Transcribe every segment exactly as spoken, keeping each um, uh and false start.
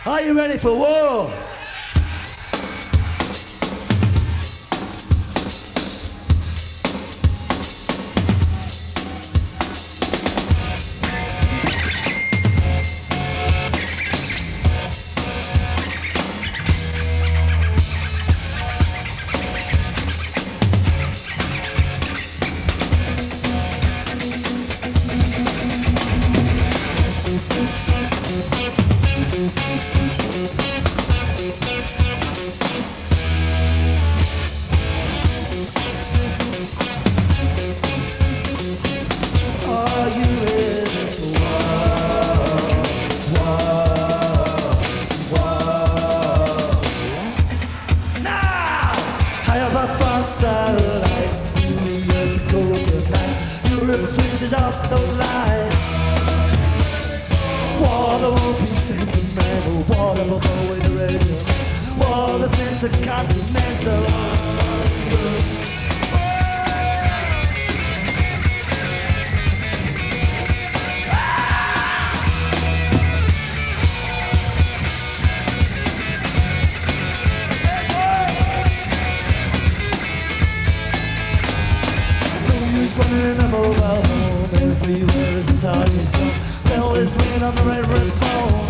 Are you ready for war? Satellites, New York, golden lights, Europe switches off the lights. War that won't be sentimental, war that will go with the radio, war that's intercontinental. Running a mobile home in the freeways and targets on. They always rain on the red red phone.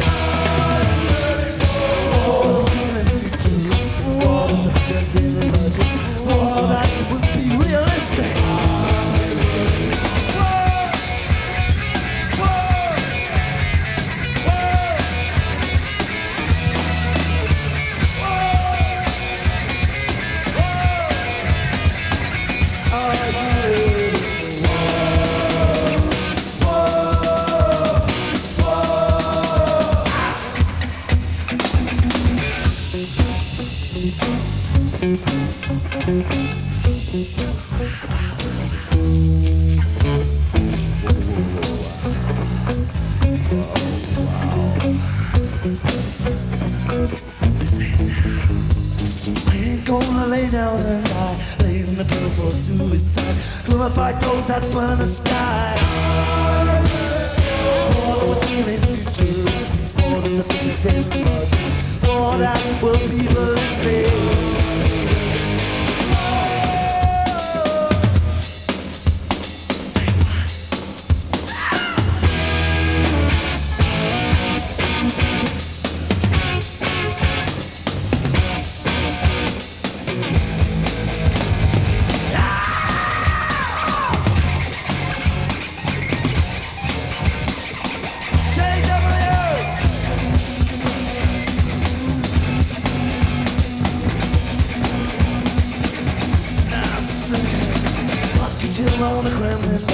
Oh, feeling futuristic, war that's objective and logic, war that would be realistic. Gonna lay down and die, lay in the pill for suicide. Gonna fight those that burn the sky. War with feeling futuristic, war that's a future technology, war that will be realistic. On the Kremlin.